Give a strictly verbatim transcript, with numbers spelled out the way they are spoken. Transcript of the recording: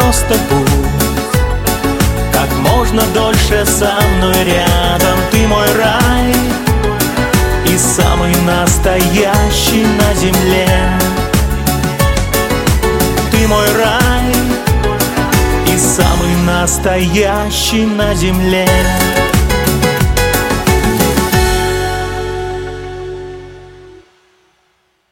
просто будь как можно дольше со мной рядом. Ты мой рай и самый настоящий на земле. Ты мой рай и самый настоящий на земле.